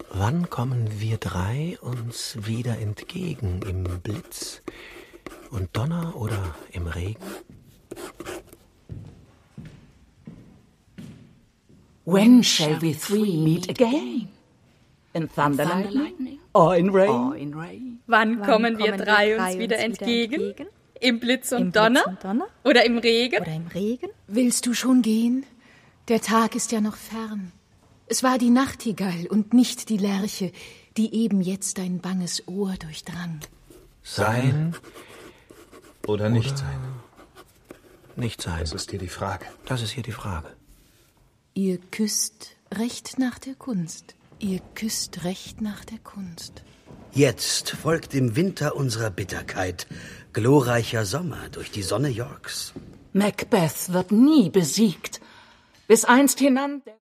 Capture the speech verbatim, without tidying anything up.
Wann kommen wir drei uns wieder entgegen, im Blitz und Donner oder im Regen? When shall we three meet again? In thunder and lightning or in rain? Wann kommen wir drei uns wieder entgegen? Im Blitz und Donner? Oder im Regen? Oder im Regen? Willst du schon gehen? Der Tag ist ja noch fern. Es war die Nachtigall und nicht die Lerche, die eben jetzt dein banges Ohr durchdrang. Sein oder nicht sein? Nicht sein. Das ist hier die Frage. Das ist hier die Frage. Ihr küsst recht nach der Kunst. Ihr küsst recht nach der Kunst. Jetzt folgt im Winter unserer Bitterkeit glorreicher Sommer durch die Sonne Yorks. Macbeth wird nie besiegt, bis einst hinan...